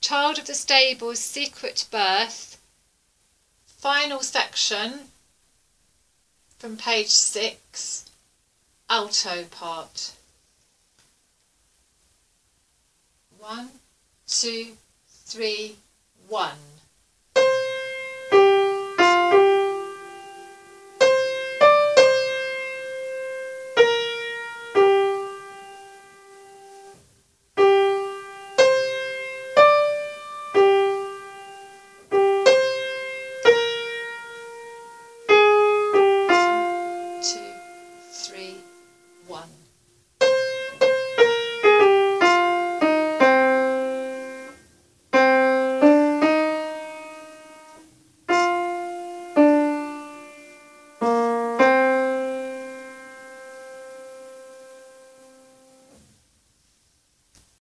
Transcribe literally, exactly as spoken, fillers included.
Child of the Stable's Secret Birth, final section from page six, alto part. One, two, three, one.